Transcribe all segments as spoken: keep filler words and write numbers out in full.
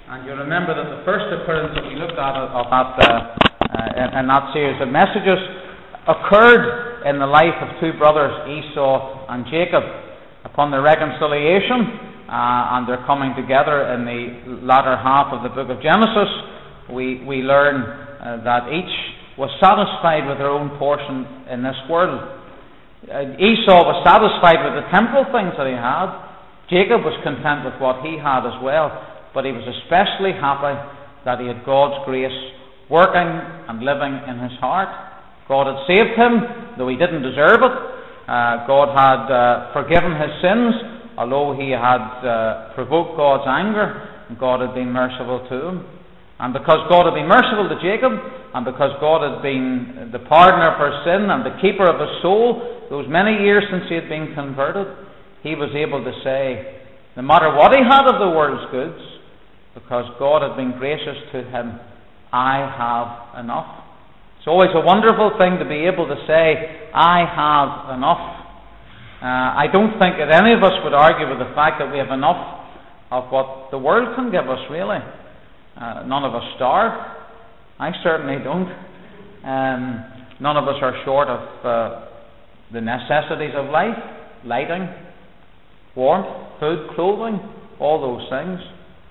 And you remember that the first occurrence that we looked at of that uh, uh, in, in that series of messages occurred in the life of two brothers, Esau and Jacob, upon their reconciliation uh, and their coming together in the latter half of the book of Genesis. We we learn uh, that each was satisfied with their own portion in this world. Uh, Esau was satisfied with the temporal things that he had. Jacob was content with what he had as well. But he was especially happy that he had God's grace working and living in his heart. God had saved him, though he didn't deserve it. Uh, God had uh, forgiven his sins, although he had uh, provoked God's anger, and God had been merciful to him. And because God had been merciful to Jacob, and because God had been the pardoner for sin and the keeper of his soul, those many years since he had been converted, he was able to say, no matter what he had of the world's goods, because God had been gracious to him, I have enough. It's always a wonderful thing to be able to say, I have enough. Uh, I don't think that any of us would argue with the fact that we have enough of what the world can give us, really. Uh, none of us starve. I certainly don't. Um, none of us are short of uh, the necessities of life, lighting, warmth, food, clothing, all those things.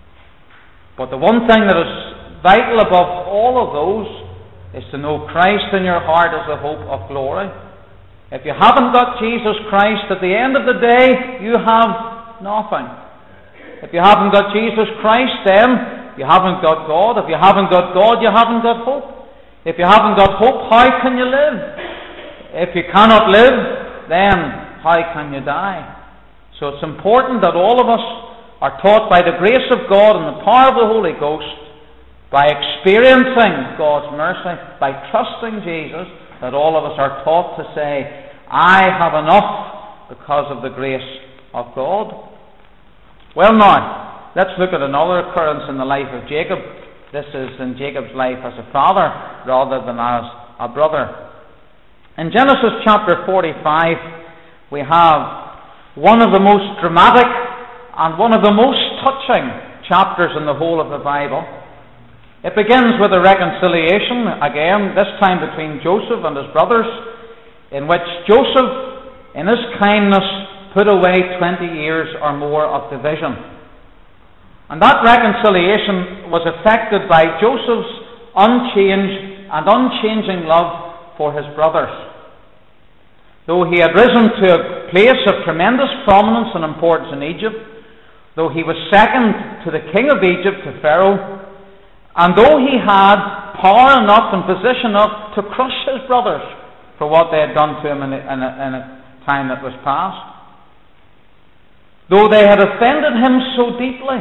But the one thing that is vital above all of those is to know Christ in your heart as the hope of glory. If you haven't got Jesus Christ, at the end of the day, you have nothing. If you haven't got Jesus Christ, then you haven't got God. If you haven't got God, you haven't got hope. If you haven't got hope, how can you live? If you cannot live, then how can you die? So it's important that all of us are taught by the grace of God and the power of the Holy Ghost, by experiencing God's mercy, by trusting Jesus, that all of us are taught to say, I have enough because of the grace of God. Well now, let's look at another occurrence in the life of Jacob. This is in Jacob's life as a father rather than as a brother. In Genesis chapter forty-five, we have one of the most dramatic and one of the most touching chapters in the whole of the Bible. It begins with a reconciliation, again, this time between Joseph and his brothers, in which Joseph, in his kindness, put away twenty years or more of division. And that reconciliation was effected by Joseph's unchanged and unchanging love for his brothers. Though he had risen to a place of tremendous prominence and importance in Egypt, though he was second to the king of Egypt, to Pharaoh, and though he had power enough and position enough to crush his brothers for what they had done to him in a, in a, in a time that was past, though they had offended him so deeply,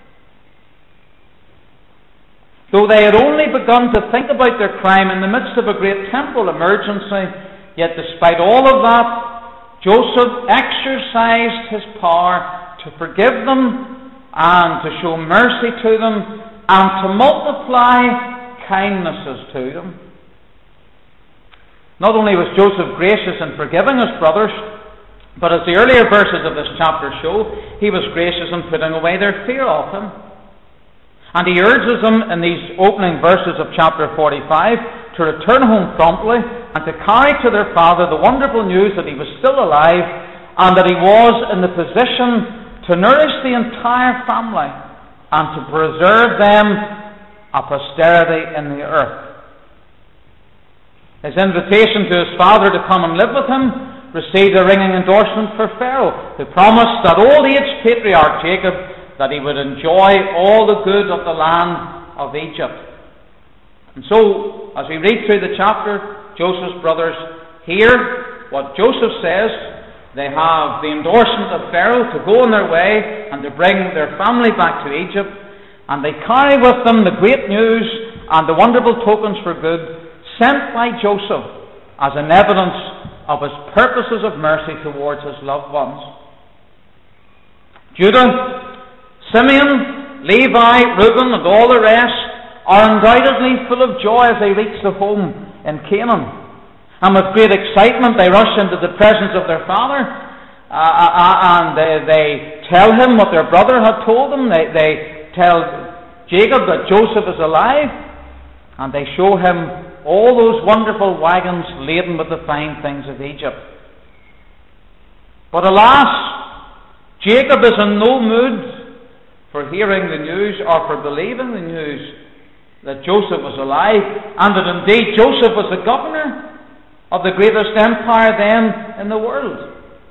though they had only begun to think about their crime in the midst of a great temporal emergency, yet despite all of that, Joseph exercised his power to forgive them and to show mercy to them and to multiply kindnesses to them. Not only was Joseph gracious in forgiving his brothers, but as the earlier verses of this chapter show, he was gracious in putting away their fear of him. And he urges them in these opening verses of chapter forty-five to return home promptly and to carry to their father the wonderful news that he was still alive and that he was in the position to nourish the entire family and to preserve them a posterity in the earth. His invitation to his father to come and live with him received a ringing endorsement for Pharaoh, who promised that old-aged patriarch Jacob that he would enjoy all the good of the land of Egypt. And so, as we read through the chapter, Joseph's brothers hear what Joseph says. They have the endorsement of Pharaoh to go on their way and to bring their family back to Egypt, and they carry with them the great news and the wonderful tokens for good sent by Joseph as an evidence of his purposes of mercy towards his loved ones. Judah, Simeon, Levi, Reuben, and all the rest are undoubtedly full of joy as they reach the home in Canaan. And with great excitement they rush into the presence of their father, uh, uh, and they, they tell him what their brother had told them. They, they tell Jacob that Joseph is alive, and they show him all those wonderful wagons laden with the fine things of Egypt. But alas, Jacob is in no mood for hearing the news or for believing the news that Joseph was alive, and that indeed Joseph was the governor of the greatest empire then in the world.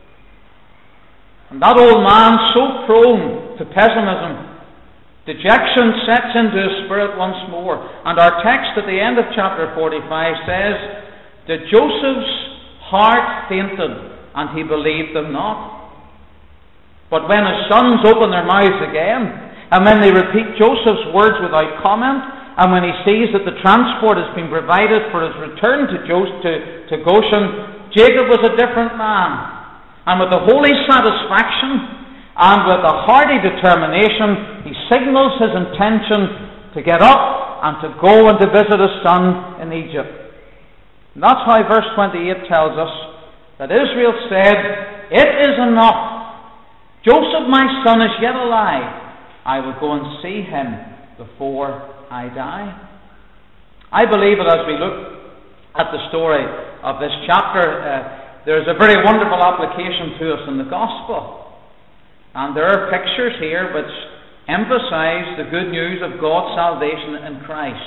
And that old man, so prone to pessimism, dejection sets into his spirit once more. And our text at the end of chapter forty-five says that Joseph's heart fainted, and he believed them not. But when his sons open their mouths again, and when they repeat Joseph's words without comment, and when he sees that the transport has been provided for his return to, Joseph, to, to Goshen, Jacob was a different man. And with a holy satisfaction and with a hearty determination, he signals his intention to get up and to go and to visit his son in Egypt. And that's how verse twenty-eight tells us that Israel said, "It is enough. Joseph, my son, is yet alive. I will go and see him before I die." I believe that as we look at the story of this chapter, uh, there's a very wonderful application to us in the gospel. And there are pictures here which emphasize the good news of God's salvation in Christ.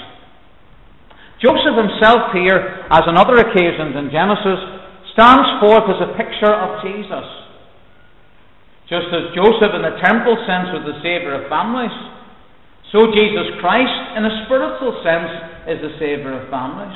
Joseph himself here, as on other occasions in Genesis, stands forth as a picture of Jesus. Just as Joseph in the temporal sense was the Saviour of families, so Jesus Christ in a spiritual sense is the Saviour of families.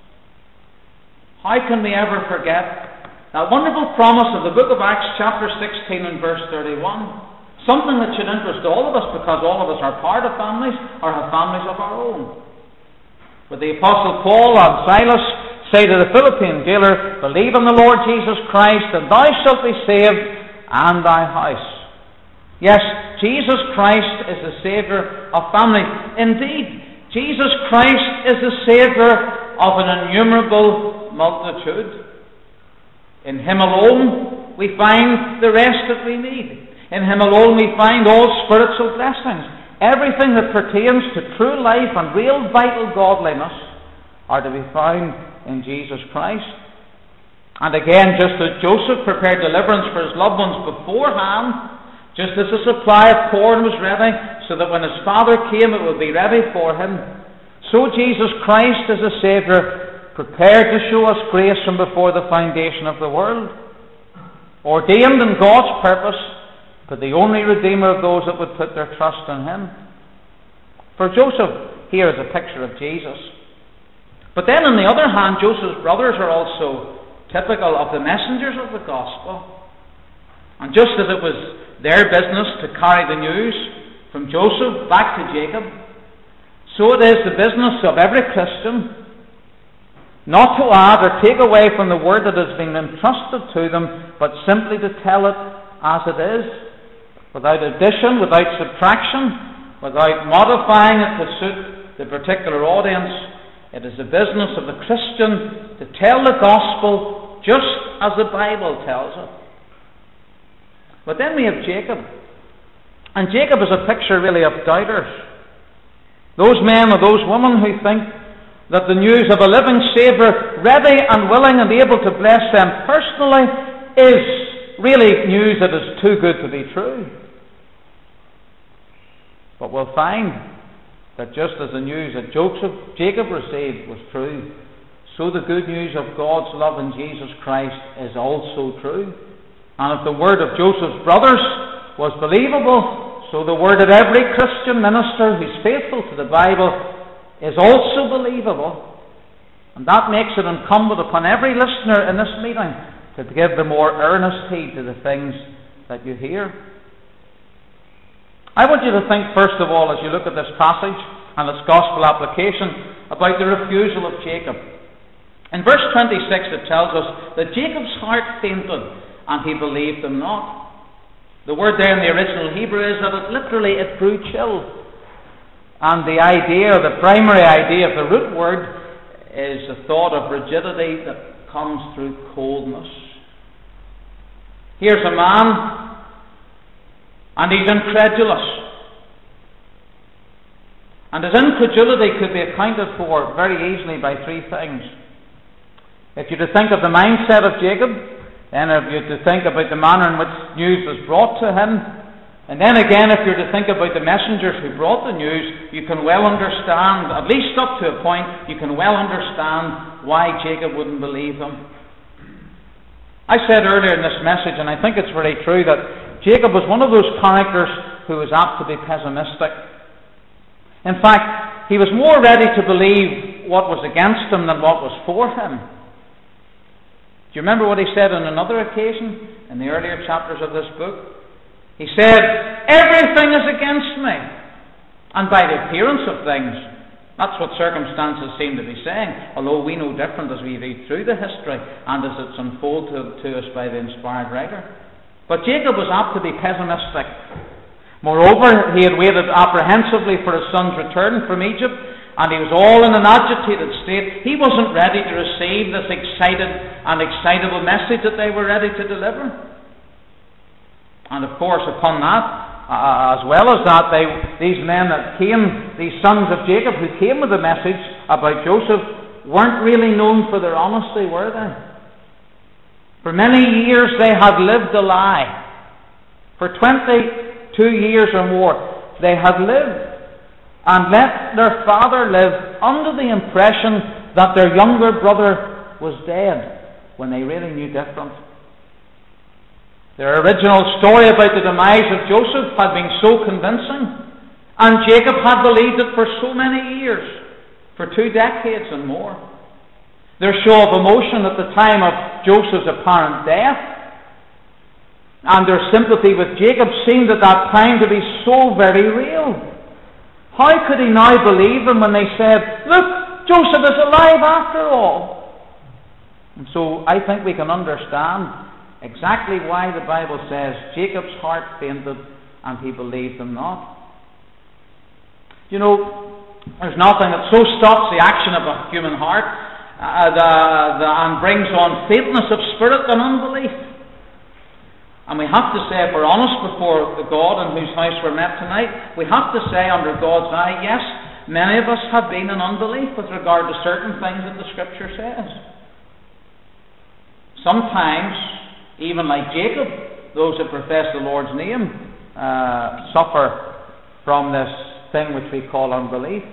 How can we ever forget that wonderful promise of the book of Acts chapter sixteen and verse thirty-one? Something that should interest all of us, because all of us are part of families or have families of our own. But the Apostle Paul and Silas say to the Philippian jailer, "Believe in the Lord Jesus Christ, and thou shalt be saved, and thy house." Yes, Jesus Christ is the Saviour of families. Indeed, Jesus Christ is the Saviour of an innumerable multitude. In Him alone we find the rest that we need. In Him alone we find all spiritual blessings. Everything that pertains to true life and real vital godliness are to be found in Jesus Christ. And again, just as Joseph prepared deliverance for his loved ones beforehand, just as the supply of corn was ready, so that when his father came it would be ready for him, so Jesus Christ is a Saviour prepared to show us grace from before the foundation of the world, ordained in God's purpose, but the only Redeemer of those that would put their trust in Him. For Joseph here is a picture of Jesus. But then on the other hand, Joseph's brothers are also typical of the messengers of the gospel. And just as it was their business to carry the news from Joseph back to Jacob, so it is the business of every Christian not to add or take away from the word that has been entrusted to them, but simply to tell it as it is, without addition, without subtraction, without modifying it to suit the particular audience. It is the business of the Christian to tell the gospel just as the Bible tells it. But then we have Jacob. And Jacob is a picture really of doubters. Those men or those women who think that the news of a living Saviour, ready and willing and able to bless them personally, is really news that is too good to be true. But we'll find that just as the news that Joseph, Jacob received was true, so the good news of God's love in Jesus Christ is also true. And if the word of Joseph's brothers was believable, so the word of every Christian minister who's faithful to the Bible is also believable. And that makes it incumbent upon every listener in this meeting to give the more earnest heed to the things that you hear. I want you to think first of all, as you look at this passage and its gospel application, about the refusal of Jacob. In verse twenty-six it tells us that Jacob's heart fainted and he believed them not. The word there in the original Hebrew is that it literally it grew chill. And the idea, or the primary idea of the root word, is the thought of rigidity that comes through coldness. Here's a man, and he's incredulous. And his incredulity could be accounted for very easily by three things. If you're to think of the mindset of Jacob, then if you're to think about the manner in which news was brought to him, and then again if you're to think about the messengers who brought the news, you can well understand, at least up to a point, you can well understand why Jacob wouldn't believe them. I said earlier in this message, and I think it's very true, that Jacob was one of those characters who was apt to be pessimistic. In fact, he was more ready to believe what was against him than what was for him. Do you remember what he said on another occasion in the earlier chapters of this book? He said, "Everything is against me." And by the appearance of things, that's what circumstances seem to be saying, although we know different as we read through the history and as it's unfolded to, to us by the inspired writer. But Jacob was apt to be pessimistic. Moreover, he had waited apprehensively for his son's return from Egypt, and he was all in an agitated state. He wasn't ready to receive this excited and excitable message that they were ready to deliver. And of course, upon that, uh, as well as that, they, these men that came, these sons of Jacob who came with the message about Joseph, weren't really known for their honesty, were they? For many years they had lived a lie. For twenty-two years or more, they had lived and let their father live under the impression that their younger brother was dead, when they really knew different. Their original story about the demise of Joseph had been so convincing, and Jacob had believed it for so many years, for two decades and more. Their show of emotion at the time of Joseph's apparent death, and their sympathy with Jacob seemed at that time to be so very real. How could he now believe them when they said, "Look, Joseph is alive after all"? And so I think we can understand exactly why the Bible says Jacob's heart fainted and he believed them not. You know, there's nothing that so stops the action of a human heart uh, the, the, and brings on faintness of spirit than unbelief. And we have to say, if we're honest before the God in whose house we're met tonight, we have to say under God's eye, yes, many of us have been in unbelief with regard to certain things that the Scripture says. Sometimes, even like Jacob, those who profess the Lord's name uh, suffer from this thing which we call unbelief.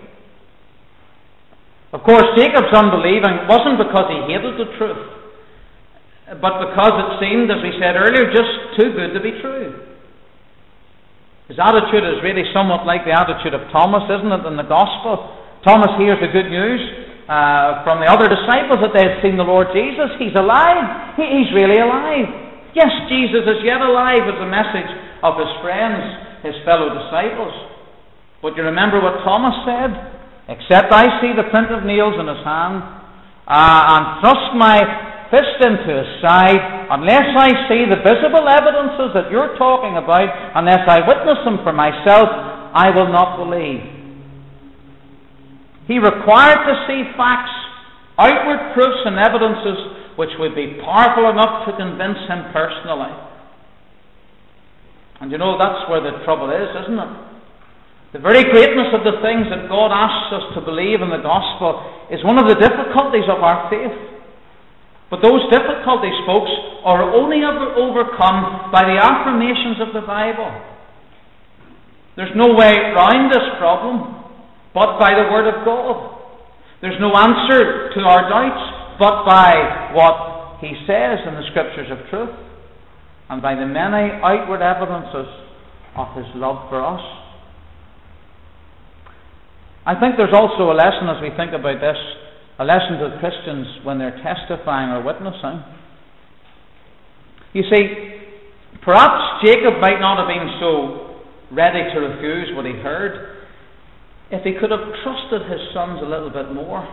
Of course, Jacob's unbelieving wasn't because he hated the truth, but because it seemed, as we said earlier, just too good to be true. His attitude is really somewhat like the attitude of Thomas, isn't it, in the Gospel? Thomas hears the good news uh, from the other disciples that they had seen the Lord Jesus. He's alive. He, he's really alive. Yes, Jesus is yet alive, is the message of his friends, his fellow disciples. But you remember what Thomas said? "Except I see the print of nails in his hand, uh, and thrust my fist into his side, unless I see the visible evidences that you're talking about, unless I witness them for myself, I will not believe." He required to see facts, outward proofs and evidences which would be powerful enough to convince him personally. And you know, that's where the trouble is, isn't it? The very greatness of the things that God asks us to believe in the gospel is one of the difficulties of our faith. But those difficulties, folks, are only ever overcome by the affirmations of the Bible. There's no way round this problem but by the Word of God. There's no answer to our doubts but by what He says in the Scriptures of truth, and by the many outward evidences of His love for us. I think there's also a lesson as we think about this, a lesson to Christians when they're testifying or witnessing. You see, perhaps Jacob might not have been so ready to refuse what he heard if he could have trusted his sons a little bit more.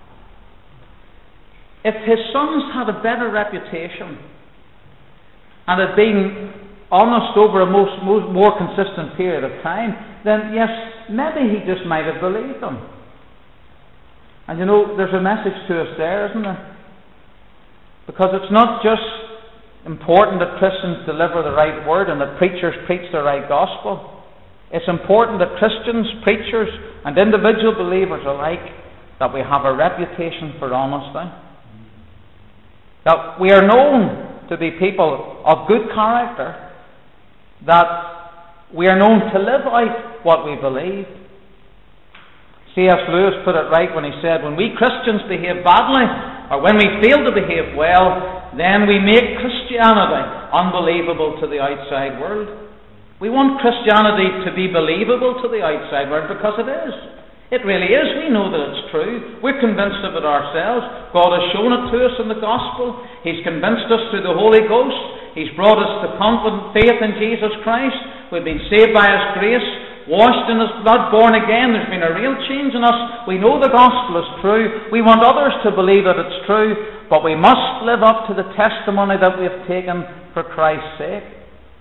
If his sons had a better reputation and had been honest over a most, most more consistent period of time, then yes, maybe he just might have believed them. And you know, there's a message to us there, isn't there? Because it's not just important that Christians deliver the right word and that preachers preach the right gospel. It's important that Christians, preachers, and individual believers alike, that we have a reputation for honesty. That we are known to be people of good character. That we are known to live out what we believe. C S Lewis put it right when he said, when we Christians behave badly, or when we fail to behave well, then we make Christianity unbelievable to the outside world. We want Christianity to be believable to the outside world because it is. It really is. We know that it's true. We're convinced of it ourselves. God has shown it to us in the gospel. He's convinced us through the Holy Ghost. He's brought us to confident faith in Jesus Christ. We've been saved by His grace, washed in His blood, born again. There's been a real change in us. We know the gospel is true. We want others to believe that it's true, but we must live up to the testimony that we have taken for Christ's sake.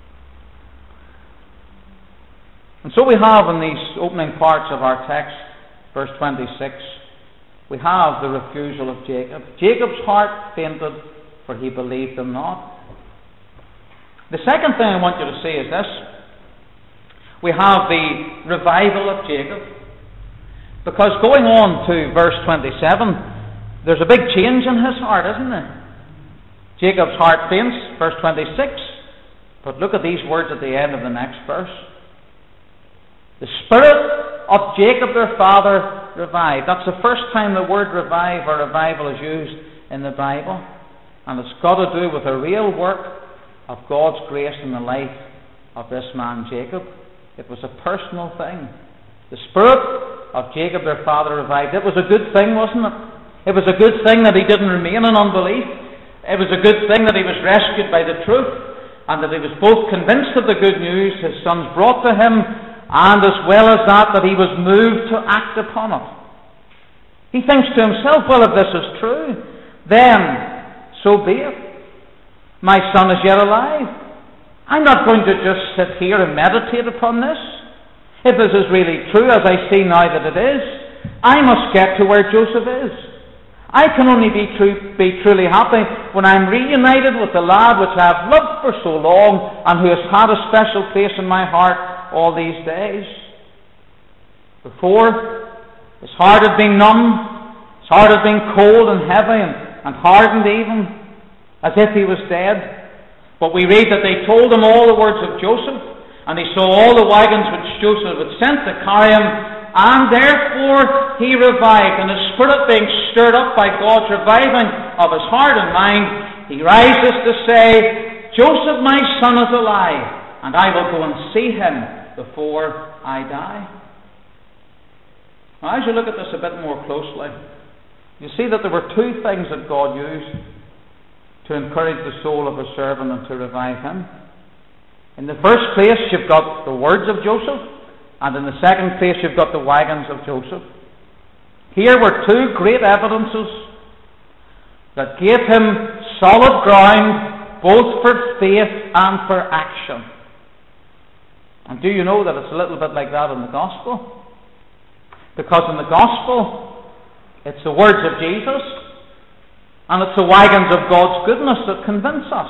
And so we have in these opening parts of our text, verse twenty-six, we have the refusal of Jacob. Jacob's heart fainted, for he believed him not. The second thing I want you to see is this. We have the revival of Jacob. Because going on to verse twenty-seven, there's a big change in his heart, isn't there? Jacob's heart faints, verse twenty-six. But look at these words at the end of the next verse. The spirit of Jacob their father revived. That's the first time the word revive or revival is used in the Bible. And it's got to do with a real work of God's grace in the life of this man Jacob. It was a personal thing. The spirit of Jacob their father revived. It was a good thing, wasn't it? It was a good thing that he didn't remain in unbelief. It was a good thing that he was rescued by the truth, and that he was both convinced of the good news his sons brought to him, and as well as that, that he was moved to act upon it. He thinks to himself, well, if this is true, then so be it. My son is yet alive. I'm not going to just sit here and meditate upon this. If this is really true, as I see now that it is, I must get to where Joseph is. I can only be, true, be truly happy when I'm reunited with the lad which I have loved for so long and who has had a special place in my heart all these days. Before, his heart had been numb, his heart had been cold and heavy and, and hardened even, as if he was dead. But we read that they told him all the words of Joseph, and he saw all the wagons which Joseph had sent to carry him, and therefore he revived. And his spirit being stirred up by God's reviving of his heart and mind, he rises to say, Joseph, my son, is alive, and I will go and see him before I die. Now, as you look at this a bit more closely, you see that there were two things that God used to encourage the soul of a servant and to revive him. In the first place, you've got the words of Joseph, and in the second place, you've got the wagons of Joseph. Here were two great evidences that gave him solid ground both for faith and for action. And do you know that it's a little bit like that in the gospel? Because in the gospel, it's the words of Jesus, and it's the wagons of God's goodness that convince us.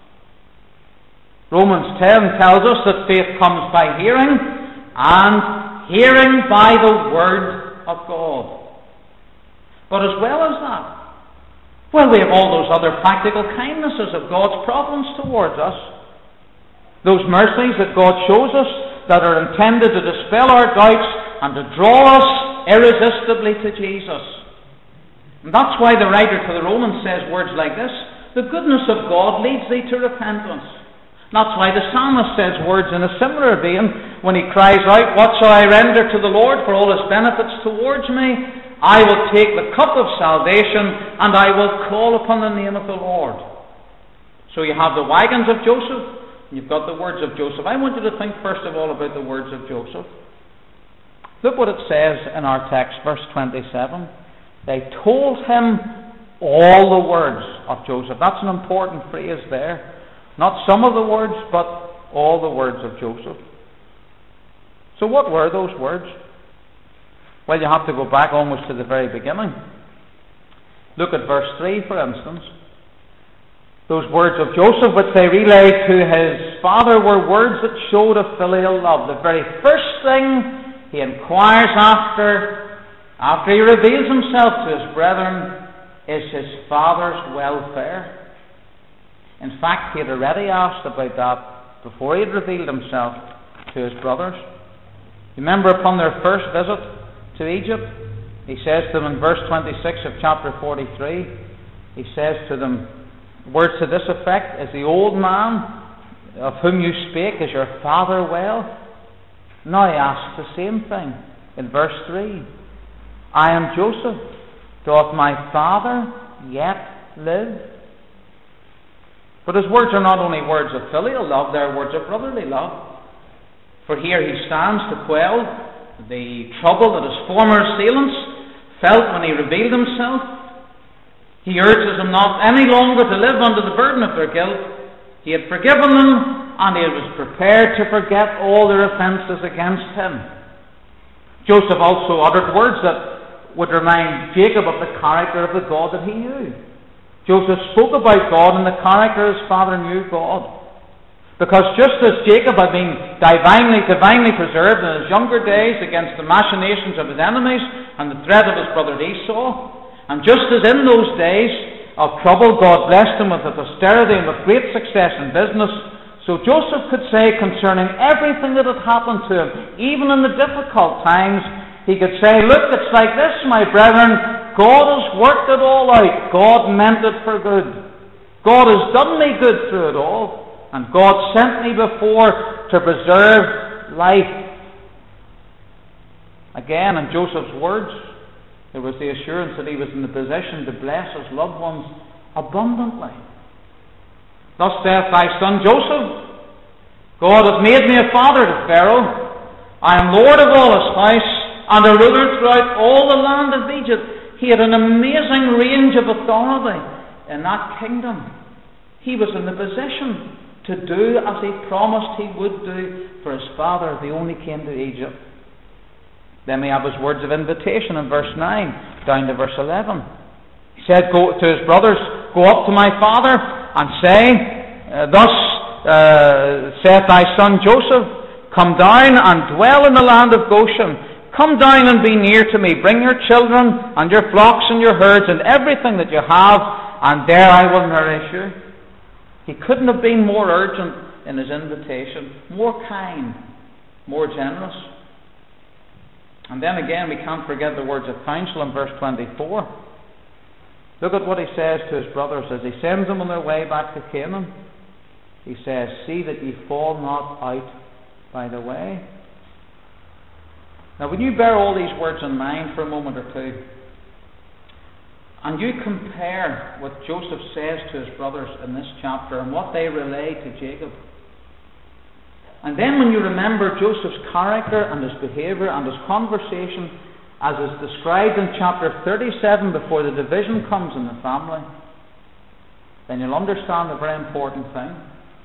Romans ten tells us that faith comes by hearing, and hearing by the word of God. But as well as that, well, we have all those other practical kindnesses of God's providence towards us. Those mercies that God shows us that are intended to dispel our doubts and to draw us irresistibly to Jesus. And that's why the writer to the Romans says words like this, the goodness of God leads thee to repentance. That's why the psalmist says words in a similar vein when he cries out, what shall I render to the Lord for all his benefits towards me? I will take the cup of salvation and I will call upon the name of the Lord. So you have the wagons of Joseph, you've got the words of Joseph. I want you to think first of all about the words of Joseph. Look what it says in our text, verse twenty-seven. They told him all the words of Joseph. That's an important phrase there. Not some of the words, but all the words of Joseph. So what were those words? Well, you have to go back almost to the very beginning. Look at verse three, for instance. Those words of Joseph, which they relayed to his father, were words that showed a filial love. The very first thing he inquires after, after he reveals himself to his brethren, is his father's welfare. In fact, he had already asked about that before he had revealed himself to his brothers. Remember, upon their first visit to Egypt, he says to them in verse twenty-six of chapter forty-three, he says to them, words to this effect, "Is the old man of whom you spake, is your father well?" Now he asks the same thing in verse three. "I am Joseph. Doth my father yet live?" But his words are not only words of filial love, they are words of brotherly love. For here he stands to quell the trouble that his former assailants felt when he revealed himself. He urges them not any longer to live under the burden of their guilt. He had forgiven them, and he was prepared to forget all their offences against him. Joseph also uttered words that would remind Jacob of the character of the God that he knew. Joseph spoke about God and the character his father knew God. Because just as Jacob had been divinely, divinely preserved in his younger days against the machinations of his enemies and the threat of his brother Esau, and just as in those days of trouble God blessed him with a posterity and with great success in business, so Joseph could say concerning everything that had happened to him, even in the difficult times, he could say, "Look, it's like this, my brethren, God has worked it all out. God meant it for good. God has done me good through it all. And God sent me before to preserve life." Again, in Joseph's words, there was the assurance that he was in the position to bless his loved ones abundantly. "Thus saith thy son Joseph, God hath made me a father to Pharaoh. I am Lord of all his house, and a ruler throughout all the land of Egypt." He had an amazing range of authority in that kingdom. He was in the position to do as he promised he would do for his father if he only came to Egypt. Then we have his words of invitation in verse nine down to verse eleven. He said go to his brothers, "Go up to my father and say, uh, Thus uh, saith thy son Joseph, Come down and dwell in the land of Goshen. Come down and be near to me. Bring your children and your flocks and your herds and everything that you have, and there I will nourish you." He couldn't have been more urgent in his invitation, more kind, more generous. And then again, we can't forget the words of counsel in verse twenty-four. Look at what he says to his brothers as he sends them on their way back to Canaan. He says, "See that ye fall not out by the way." Now, when you bear all these words in mind for a moment or two, and you compare what Joseph says to his brothers in this chapter and what they relay to Jacob, and then when you remember Joseph's character and his behaviour and his conversation as is described in chapter thirty-seven before the division comes in the family, then you'll understand a very important thing.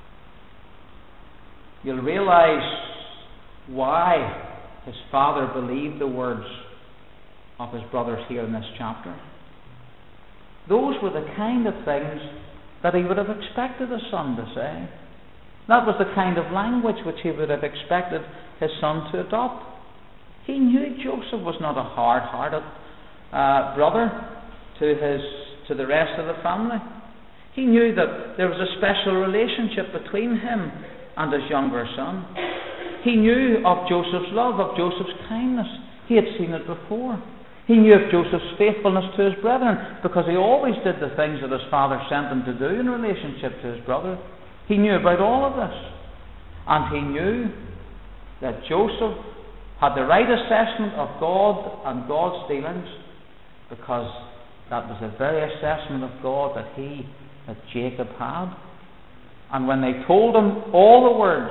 You'll realise why his father believed the words of his brothers here in this chapter. Those were the kind of things that he would have expected his son to say. That was the kind of language which he would have expected his son to adopt. He knew Joseph was not a hard-hearted uh, brother to his to the rest of the family. He knew that there was a special relationship between him and his younger son. He knew of Joseph's love, of Joseph's kindness. He had seen it before. He knew of Joseph's faithfulness to his brethren, because he always did the things that his father sent him to do in relationship to his brother. He knew about all of this. And he knew that Joseph had the right assessment of God and God's dealings, because that was the very assessment of God that he, that Jacob had. And when they told him all the words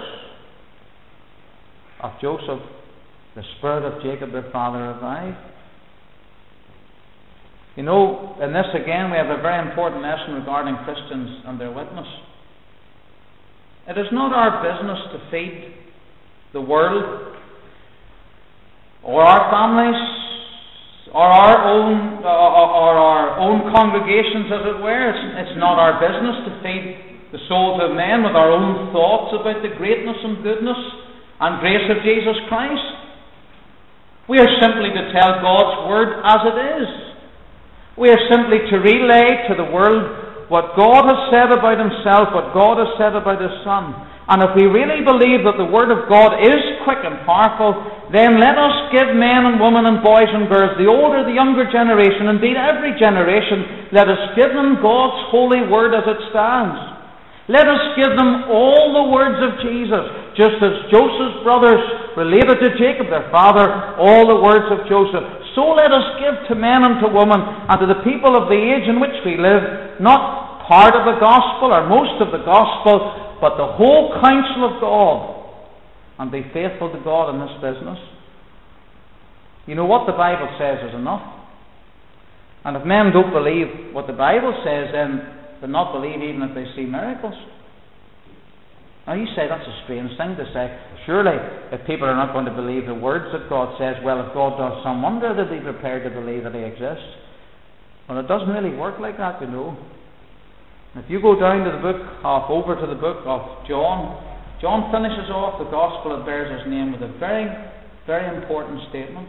of Joseph, the spirit of Jacob their father revived. You know, in this again we have a very important lesson regarding Christians and their witness. It is not our business to feed the world or our families or our own, or our own congregations, as it were. It's, it's not our business to feed the souls of men with our own thoughts about the greatness and goodness and grace of Jesus Christ. We are simply to tell God's word as it is. We are simply to relay to the world what God has said about Himself, what God has said about His Son. And if we really believe that the Word of God is quick and powerful, then let us give men and women and boys and girls, the older, the younger generation, indeed every generation, let us give them God's holy Word as it stands. Let us give them all the words of Jesus, just as Joseph's brothers related to Jacob, their father, all the words of Joseph. So let us give to men and to women and to the people of the age in which we live, not part of the gospel or most of the gospel, but the whole counsel of God, and be faithful to God in this business. You know, what the Bible says is enough. And if men don't believe what the Bible says, then they'll not believe even if they see miracles. Now you say that's a strange thing to say. Surely, if people are not going to believe the words that God says, well, if God does some wonder, they'll be prepared to believe that He exists. Well, it doesn't really work like that, you know. If you go down to the book of, over to the book of John, John finishes off the gospel that bears his name with a very, very important statement.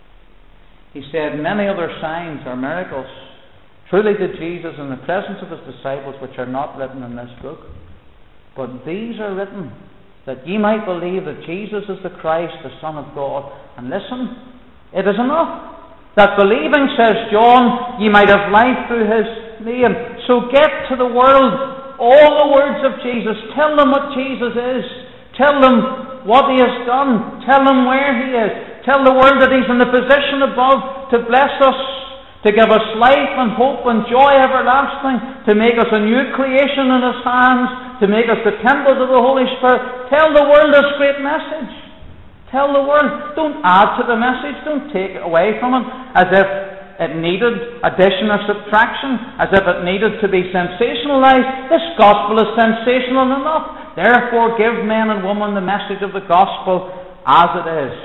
He said, many other signs or miracles truly did Jesus in the presence of His disciples, which are not written in this book. But these are written, that ye might believe that Jesus is the Christ, the Son of God. And listen, it is enough that believing, says John, ye might have life through His name. So get to the world all the words of Jesus. Tell them what Jesus is. Tell them what He has done. Tell them where He is. Tell the world that He's in the position above to bless us, to give us life and hope and joy everlasting, to make us a new creation in His hands, to make us the temple of the Holy Spirit. Tell the world this great message. Tell the world. Don't add to the message. Don't take away from it as if it needed addition or subtraction, as if it needed to be sensationalized. This gospel is sensational enough. Therefore, give men and women the message of the gospel as it is.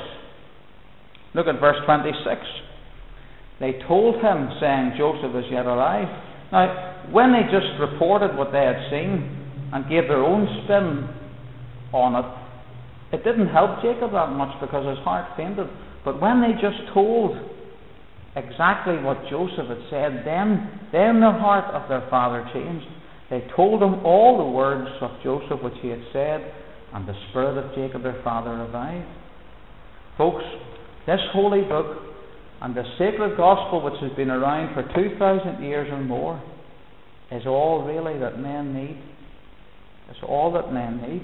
Look at verse twenty-six. They told him, saying, Joseph is yet alive. Now, when they just reported what they had seen and gave their own spin on it, it didn't help Jacob that much because his heart fainted. But when they just told exactly what Joseph had said, then, then the heart of their father changed. They told him all the words of Joseph which he had said, and the spirit of Jacob their father revived. Folks, this holy book and the sacred gospel which has been around for two thousand years or more is all really that men need. It's all that men need.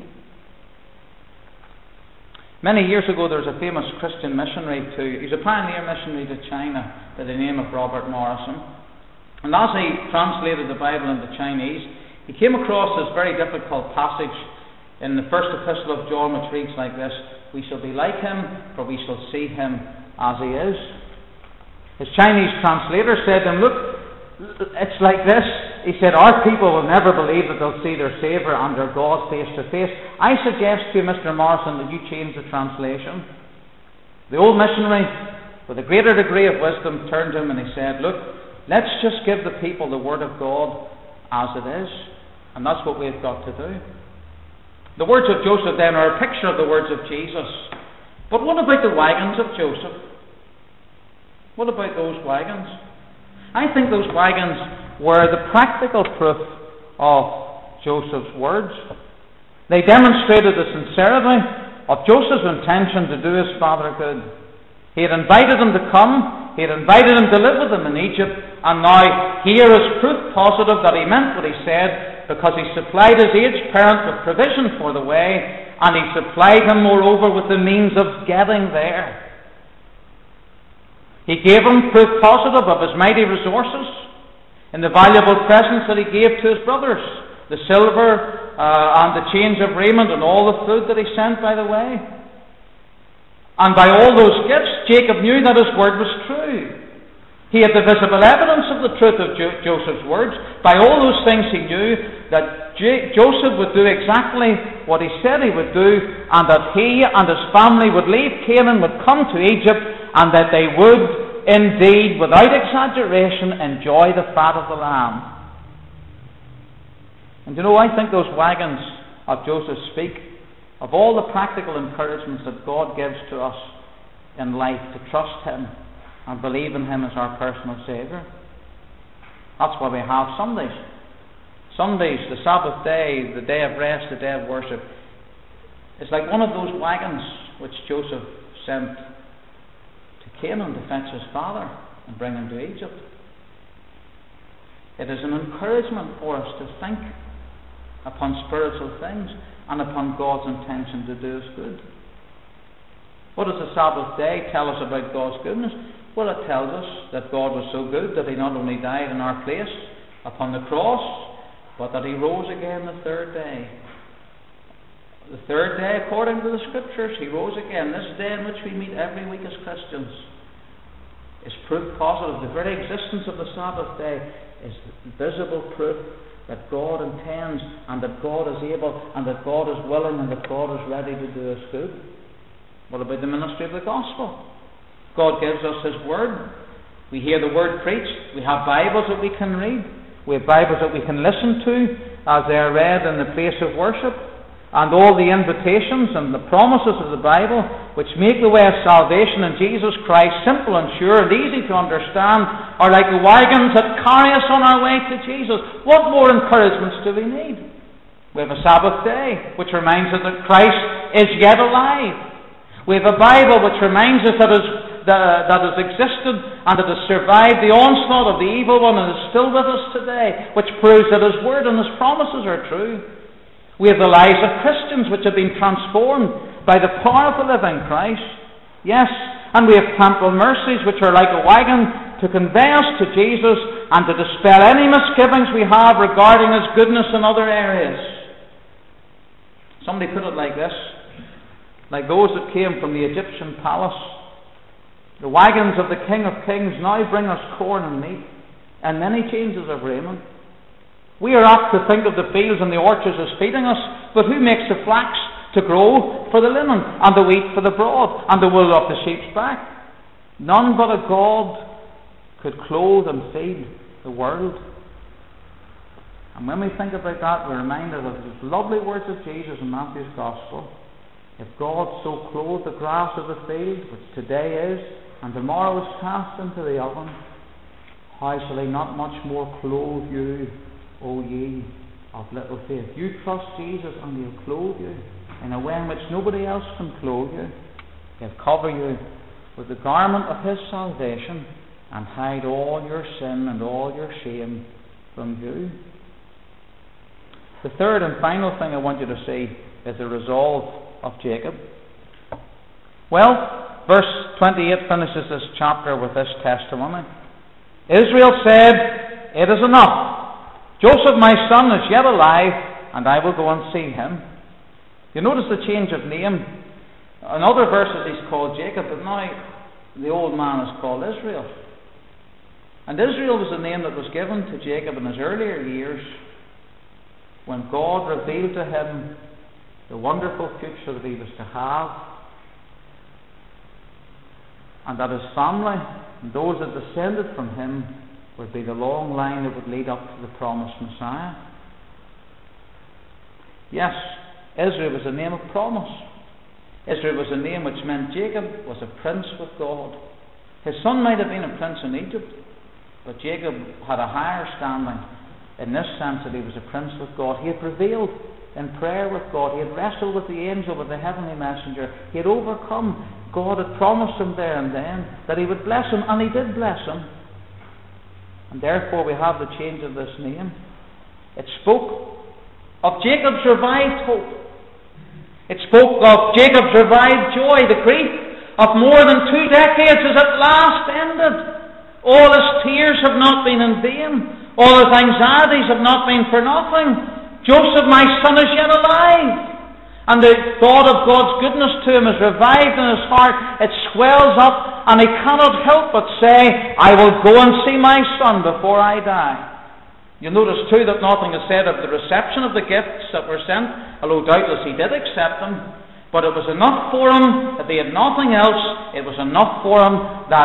Many years ago there was a famous Christian missionary to, he's a pioneer missionary to China by the name of Robert Morrison. And as he translated the Bible into Chinese, he came across this very difficult passage in the first epistle of John, which reads like this: we shall be like Him, for we shall see Him as He is. His Chinese translator said to him, look, it's like this. He said, our people will never believe that they'll see their Saviour and their God face to face. I suggest to you, Mister Morrison, that you change the translation. The old missionary, with a greater degree of wisdom, turned to him and he said, look, let's just give the people the Word of God as it is. And that's what we've got to do. The words of Joseph then are a picture of the words of Jesus. But what about the wagons of Joseph? What about those wagons? I think those wagons were the practical proof of Joseph's words. They demonstrated the sincerity of Joseph's intention to do his father good. He had invited him to come, he had invited him to live with him in Egypt, and now here is proof positive that he meant what he said, because he supplied his aged parent with provision for the way, and he supplied him moreover with the means of getting there. He gave him proof positive of his mighty resources in the valuable presents that he gave to his brothers, the silver uh, and the change of raiment and all the food that he sent by the way. And by all those gifts, Jacob knew that his word was true. He had the visible evidence of the truth of jo- Joseph's words. By all those things he knew that J- Joseph would do exactly what he said he would do, and that he and his family would leave Canaan, would come to Egypt, and that they would indeed, without exaggeration, enjoy the fat of the lamb. And you know, I think those wagons of Joseph speak of all the practical encouragements that God gives to us in life to trust Him and believe in Him as our personal Saviour. That's why we have Sundays. Sundays, the Sabbath day, the day of rest, the day of worship. It's like one of those wagons which Joseph sent to Canaan to fetch his father and bring him to Egypt. It is an encouragement for us to think upon spiritual things and upon God's intention to do us good. What does the Sabbath day tell us about God's goodness? Well, it tells us that God was so good that He not only died in our place upon the cross, but that He rose again the third day. The third day, according to the Scriptures, He rose again. This day in which we meet every week as Christians is proof positive. The very existence of the Sabbath day is visible proof that God intends and that God is able and that God is willing and that God is ready to do us good. What about the ministry of the gospel? God gives us His word. We hear the word preached. We have Bibles that we can read. We have Bibles that we can listen to as they are read in the place of worship. And all the invitations and the promises of the Bible, which make the way of salvation in Jesus Christ simple and sure and easy to understand, are like the wagons that carry us on our way to Jesus. What more encouragements do we need? We have a Sabbath day, which reminds us that Christ is yet alive. We have a Bible which reminds us that, is, that, that has existed and that has survived the onslaught of the evil one and is still with us today, which proves that His word and His promises are true. We have the lives of Christians which have been transformed by the power of the living Christ. Yes, and we have temporal mercies which are like a wagon to convey us to Jesus and to dispel any misgivings we have regarding His goodness in other areas. Somebody put it like this: like those that came from the Egyptian palace, the wagons of the King of Kings now bring us corn and meat and many changes of raiment. We are apt to think of the fields and the orchards as feeding us, but who makes the flax to grow for the linen, and the wheat for the broad, and the wool off the sheep's back? None but a God could clothe and feed the world. And when we think about that, we're reminded of those lovely words of Jesus in Matthew's Gospel. If God so clothed the grass of the field, which today is, and tomorrow is cast into the oven, how shall He not much more clothe you, O ye of little faith? You trust Jesus and He'll clothe you in a way in which nobody else can clothe you. He'll cover you with the garment of His salvation and hide all your sin and all your shame from you. The third and final thing I want you to see is the resolve of Jacob. Well, verse twenty-eight finishes this chapter with this testimony. Israel said, "It is enough. Joseph my son is yet alive, and I will go and see him." You notice the change of name. In other verses he's called Jacob, but now the old man is called Israel. And Israel was the name that was given to Jacob in his earlier years, when God revealed to him the wonderful future that he was to have, and that his family and those that descended from him would be the long line that would lead up to the promised Messiah. Yes, Israel was a name of promise. Israel was a name which meant Jacob was a prince with God. His son might have been a prince in Egypt, but Jacob had a higher standing in this sense that he was a prince with God. He had prevailed in prayer with God. He had wrestled with the angel, with the heavenly messenger. He had overcome. God had promised him there and then that He would bless him, and He did bless him. And therefore we have the change of this name. It spoke of Jacob's revived hope. It spoke of Jacob's revived joy. The grief of more than two decades is at last ended. All his tears have not been in vain. All his anxieties have not been for nothing. Joseph, my son, is yet alive. And the thought of God's goodness to him is revived in his heart. It swells up, and he cannot help but say, "I will go and see my son before I die." You'll notice too that nothing is said of the reception of the gifts that were sent, although doubtless he did accept them. But it was enough for him, if he had nothing else, it was enough for him that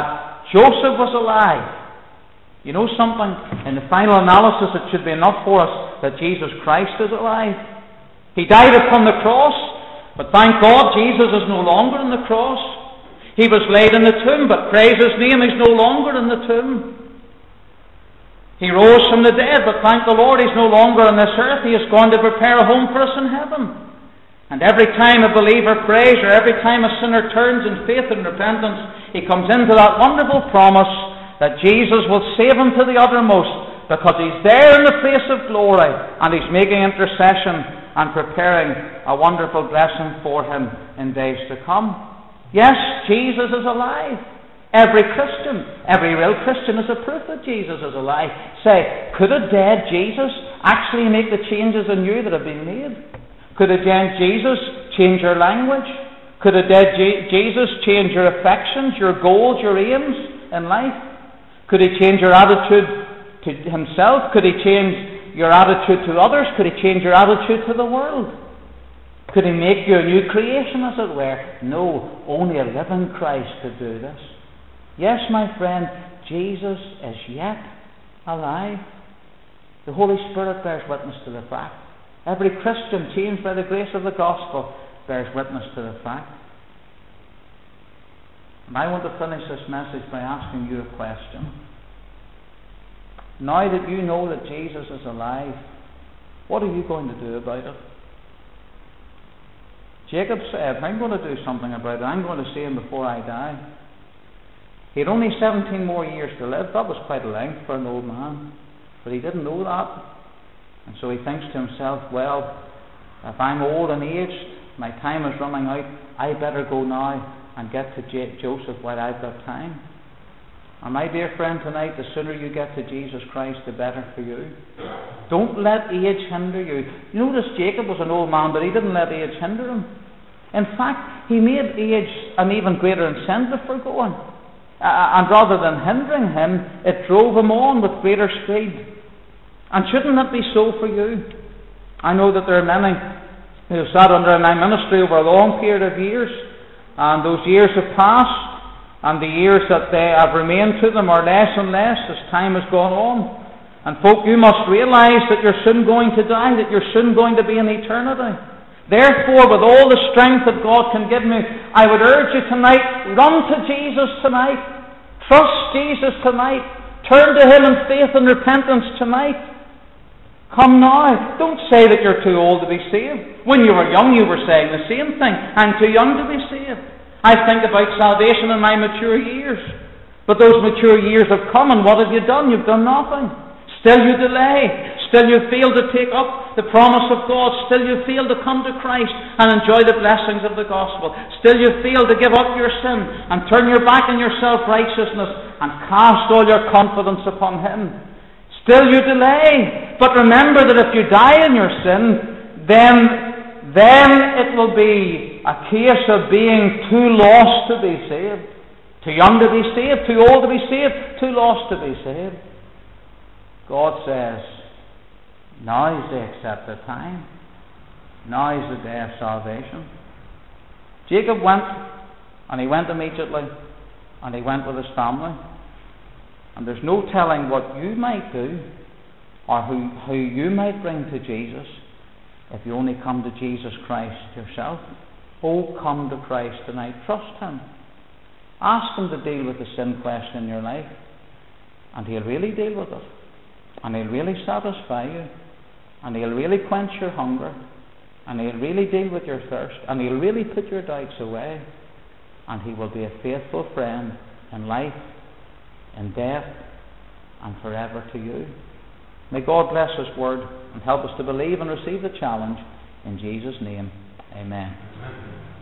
Joseph was alive. You know something? In the final analysis, it should be enough for us that Jesus Christ is alive. He died upon the cross, but thank God Jesus is no longer on the cross. He was laid in the tomb, but praise His name, He's no longer in the tomb. He rose from the dead, but thank the Lord He's no longer on this earth. He has gone to prepare a home for us in heaven. And every time a believer prays, or every time a sinner turns in faith and repentance, he comes into that wonderful promise that Jesus will save him to the uttermost, because He's there in the place of glory, and He's making intercession and preparing a wonderful blessing for him in days to come. Yes, Jesus is alive. Every Christian, every real Christian is a proof that Jesus is alive. Say, could a dead Jesus actually make the changes in you that have been made? Could a dead Jesus change your language? Could a dead Je- Jesus change your affections, your goals, your aims in life? Could He change your attitude to Himself? Could He change your attitude to others? Could He change your attitude to the world? Could He make you a new creation, as it were? No, only a living Christ could do this. Yes, my friend, Jesus is yet alive. The Holy Spirit bears witness to the fact. Every Christian changed by the grace of the gospel bears witness to the fact. And I want to finish this message by asking you a question. Now that you know that Jesus is alive, what are you going to do about it? Jacob said, I'm going to do something about it. I'm going to see Him before I die. He had only seventeen more years to live. That was quite a length for an old man. But he didn't know that. And so he thinks to himself, well, if I'm old and aged, my time is running out, I better go now and get to J- Joseph while I've got time. And my dear friend, tonight, the sooner you get to Jesus Christ, the better for you. Don't let age hinder you. You notice Jacob was an old man, but he didn't let age hinder him. In fact, he made age an even greater incentive for going. Uh, and rather than hindering him, it drove him on with greater speed. And shouldn't that be so for you? I know that there are many who have sat under my ministry over a long period of years, and those years have passed, and the years that they have remained to them are less and less as time has gone on. And folk, you must realise that you're soon going to die, that you're soon going to be in eternity. Therefore, with all the strength that God can give me, I would urge you tonight, run to Jesus tonight. Trust Jesus tonight. Turn to Him in faith and repentance tonight. Come now. Don't say that you're too old to be saved. When you were young, you were saying the same thing. I'm too young to be saved. I think about salvation in my mature years. But those mature years have come, and what have you done? You've done nothing. Still you delay. Still you fail to take up the promise of God. Still you fail to come to Christ and enjoy the blessings of the gospel. Still you fail to give up your sin and turn your back on your self-righteousness and cast all your confidence upon Him. Still you delay. But remember that if you die in your sin, then, then it will be a case of being too lost to be saved. Too young to be saved, too old to be saved, too lost to be saved. God says, now is the accepted time. Now is the day of salvation. Jacob went, and he went immediately, and he went with his family. And there's no telling what you might do, or who, who you might bring to Jesus, if you only come to Jesus Christ yourself. Oh, come to Christ tonight. Trust Him. Ask Him to deal with the sin question in your life, and He'll really deal with it. And He'll really satisfy you, and He'll really quench your hunger, and He'll really deal with your thirst, and He'll really put your doubts away, and He will be a faithful friend in life, in death, and forever to you. May God bless His word and help us to believe and receive the challenge in Jesus' name. Amen.